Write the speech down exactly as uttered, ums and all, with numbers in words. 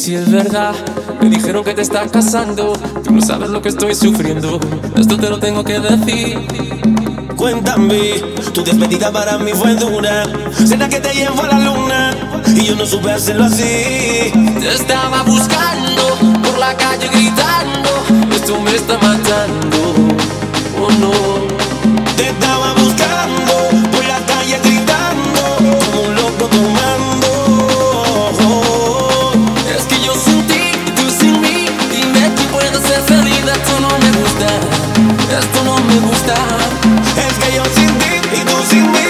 si es verdad, me dijeron que te estás casando. Tú no sabes lo que estoy sufriendo, esto te lo tengo que decir. Cuéntame, tu despedida para mí fue dura. Será que te llevo a la luna y yo no supe hacerlo así. Te estaba buscando por la calle gritando, esto me está matando, oh no. Te estaba buscando por la calle gritando, como un loco tomando. Es que yo sin ti y tú sin mí, dime quién puede ser feliz. Esto no me gusta, esto no me gusta. Es que yo sin ti y tú sin mí.